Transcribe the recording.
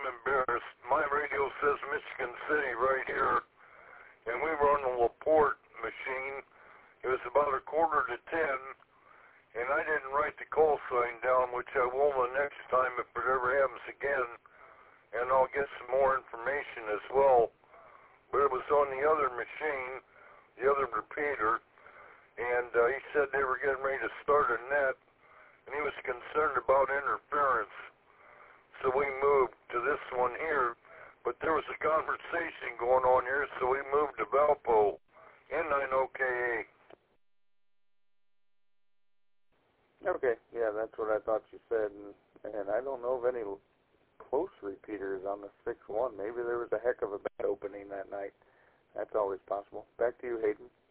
I'm embarrassed. My radio says Michigan City right here, and we were on the LaPorte machine. It was about 9:45, and I didn't write the call sign down, which I will the next time if it ever happens again, and I'll get some more information as well. But it was on the other machine, the other repeater, and he said they were getting ready to start a net, and he was concerned about interference. So we moved to this one here, but there was a conversation going on here, so we moved to Valpo, N90KA. Okay, yeah, that's what I thought you said, and I don't know of any close repeaters on the 6-1. Maybe there was a heck of a bad opening that night. That's always possible. Back to you, Hayden.